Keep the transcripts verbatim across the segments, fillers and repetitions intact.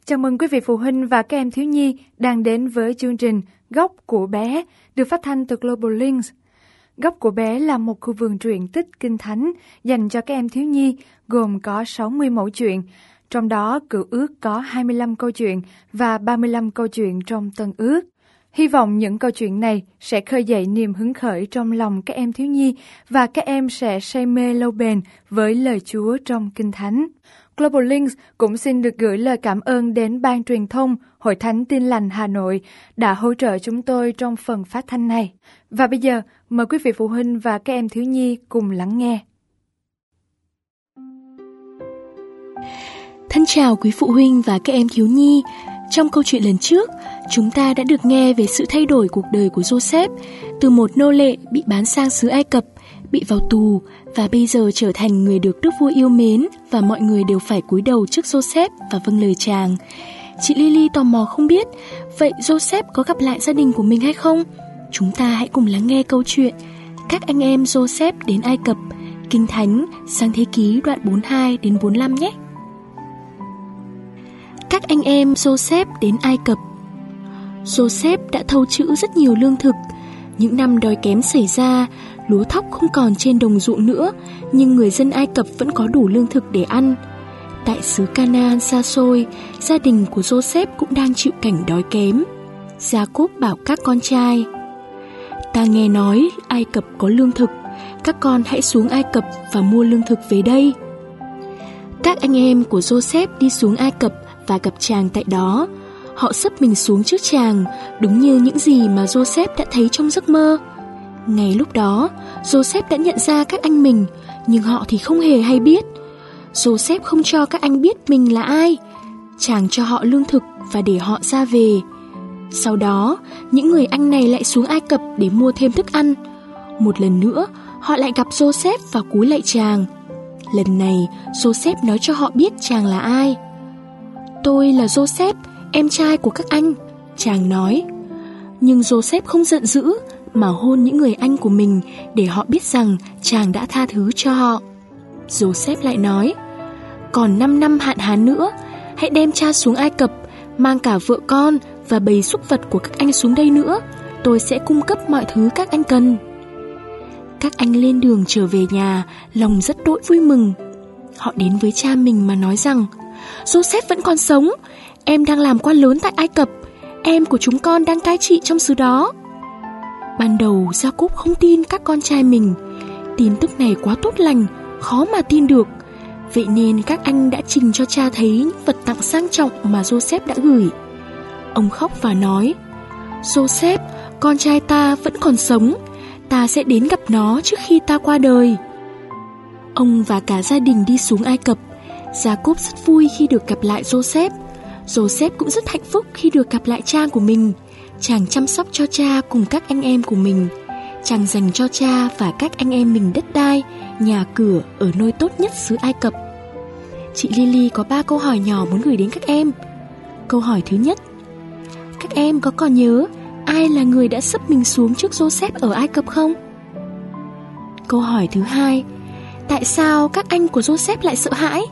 Chào mừng quý vị phụ huynh và các em thiếu nhi đang đến với chương trình Góc của bé được phát thanh từ Global Links. Góc của bé là một khu vườn truyện tích kinh thánh dành cho các em thiếu nhi, gồm có sáu mươi mẫu chuyện, trong đó Cựu Ước có hai mươi lăm câu chuyện và ba mươi lăm câu chuyện trong Tân Ước. Hy vọng những câu chuyện này sẽ khơi dậy niềm hứng khởi trong lòng các em thiếu nhi và các em sẽ say mê lâu bền với lời Chúa trong Kinh Thánh. Global Links cũng xin được gửi lời cảm ơn đến Ban Truyền thông Hội Thánh Tin Lành Hà Nội đã hỗ trợ chúng tôi trong phần phát thanh này. Và bây giờ, mời quý vị phụ huynh và các em thiếu nhi cùng lắng nghe. Thân chào quý phụ huynh và các em thiếu nhi. Trong câu chuyện lần trước, chúng ta đã được nghe về sự thay đổi cuộc đời của Joseph từ một nô lệ bị bán sang xứ Ai Cập, bị vào tù và bây giờ trở thành người được Đức Vua yêu mến và mọi người đều phải cúi đầu trước Joseph và vâng lời chàng. Chị Lily tò mò không biết, vậy Joseph có gặp lại gia đình của mình hay không? Chúng ta hãy cùng lắng nghe câu chuyện Các anh em Joseph đến Ai Cập, Kinh Thánh, Sáng Thế Ký đoạn bốn mươi hai đến bốn mươi lăm nhé. Các anh em Joseph đến Ai Cập. Joseph đã thâu trữ rất nhiều lương thực. Những năm đói kém xảy ra, lúa thóc không còn trên đồng ruộng nữa, nhưng người dân Ai Cập vẫn có đủ lương thực để ăn. Tại xứ Canaan xa xôi, gia đình của Joseph cũng đang chịu cảnh đói kém. Gia-cốp bảo các con trai: "Ta nghe nói Ai Cập có lương thực, các con hãy xuống Ai Cập và mua lương thực về đây." Các anh em của Joseph đi xuống Ai Cập và gặp chàng tại đó. Họ xấp mình xuống trước chàng, đúng như những gì mà Joseph đã thấy trong giấc mơ. Ngay lúc đó, Joseph đã nhận ra các anh mình, nhưng họ thì không hề hay biết. Joseph không cho các anh biết mình là ai. Chàng cho họ lương thực và để họ ra về. Sau đó, những người anh này lại xuống Ai Cập để mua thêm thức ăn. Một lần nữa, họ lại gặp Joseph và cúi lạy chàng. Lần này, Joseph nói cho họ biết chàng là ai. "Tôi là Joseph, em trai của các anh," chàng nói. Nhưng Joseph không giận dữ mà hôn những người anh của mình để họ biết rằng chàng đã tha thứ cho họ. Joseph lại nói: "Còn năm năm hạn hán nữa, hãy đem cha xuống Ai Cập, mang cả vợ con và bầy súc vật của các anh xuống đây nữa. Tôi sẽ cung cấp mọi thứ các anh cần." Các anh lên đường trở về nhà, lòng rất đỗi vui mừng. Họ đến với cha mình mà nói rằng: "Joseph vẫn còn sống, em đang làm quan lớn tại Ai Cập, em của chúng con đang cai trị trong xứ đó." Ban đầu Gia-cốp không tin các con trai mình. Tin tức này quá tốt lành, khó mà tin được. Vậy nên các anh đã trình cho cha thấy những vật tặng sang trọng mà Joseph đã gửi. Ông khóc và nói: "Joseph, con trai ta vẫn còn sống, ta sẽ đến gặp nó trước khi ta qua đời." Ông và cả gia đình đi xuống Ai Cập. Gia-cốp rất vui khi được gặp lại Joseph. Joseph cũng rất hạnh phúc khi được gặp lại cha của mình. Chàng chăm sóc cho cha cùng các anh em của mình. Chàng dành cho cha và các anh em mình đất đai, nhà cửa ở nơi tốt nhất xứ Ai Cập. Chị Lily có ba câu hỏi nhỏ muốn gửi đến các em. Câu hỏi thứ nhất: các em có còn nhớ ai là người đã xấp mình xuống trước Joseph ở Ai Cập không? Câu hỏi thứ hai: tại sao các anh của Joseph lại sợ hãi?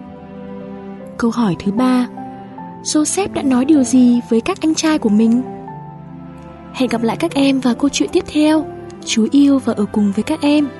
Câu hỏi thứ ba: Joseph đã nói điều gì với các anh trai của mình? Hẹn gặp lại các em vào câu chuyện tiếp theo. Chúa yêu và ở cùng với các em.